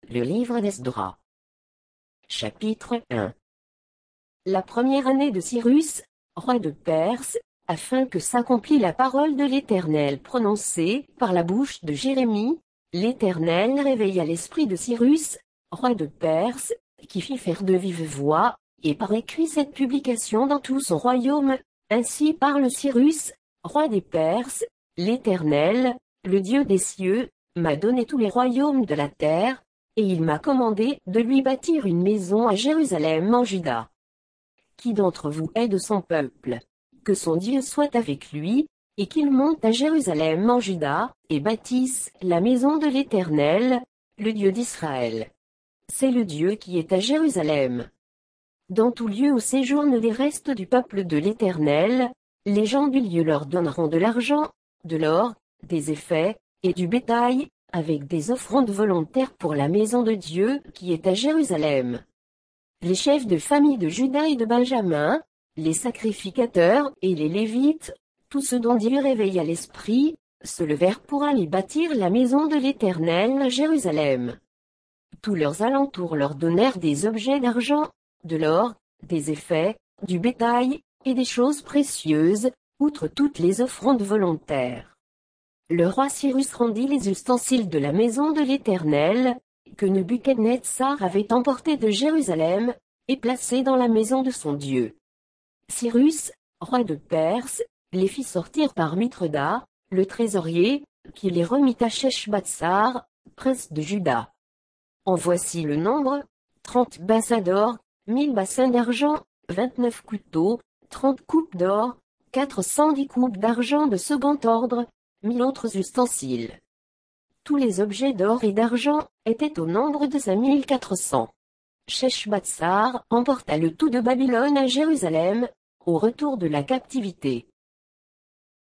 Le livre d'Esdras. Chapitre 1. La première année de Cyrus, roi de Perse, afin que s'accomplisse la parole de l'Éternel prononcée par la bouche de Jérémie, l'Éternel réveilla l'esprit de Cyrus, roi de Perse, qui fit faire de vive voix, et par écrit cette publication dans tout son royaume. Ainsi parle Cyrus, roi des Perses, l'Éternel, le Dieu des cieux, m'a donné tous les royaumes de la terre, et il m'a commandé de lui bâtir une maison à Jérusalem en Juda. Qui d'entre vous est de son peuple? Que son Dieu soit avec lui, et qu'il monte à Jérusalem en Juda, et bâtisse la maison de l'Éternel, le Dieu d'Israël. C'est le Dieu qui est à Jérusalem. Dans tout lieu où séjournent les restes du peuple de l'Éternel, les gens du lieu leur donneront de l'argent, de l'or, des effets, et du bétail, avec des offrandes volontaires pour la maison de Dieu qui est à Jérusalem. Les chefs de famille de Juda et de Benjamin, les sacrificateurs et les Lévites, tous ceux dont Dieu réveilla l'esprit, se levèrent pour aller bâtir la maison de l'Éternel à Jérusalem. Tous leurs alentours leur donnèrent des objets d'argent, de l'or, des effets, du bétail, et des choses précieuses, outre toutes les offrandes volontaires. Le roi Cyrus rendit les ustensiles de la maison de l'Éternel, que Nebuchadnezzar avait emportés de Jérusalem, et placés dans la maison de son Dieu. Cyrus, roi de Perse, les fit sortir par Mithredat, le trésorier, qui les remit à Sheshbatsar, prince de Juda. En voici le nombre: 30 bassins d'or, 1000 bassins d'argent, 29 couteaux, 30 coupes d'or, 410 coupes d'argent de second ordre, 1000 autres ustensiles. Tous les objets d'or et d'argent étaient au nombre de 5400. Sheshbatsar emporta le tout de Babylone à Jérusalem, au retour de la captivité.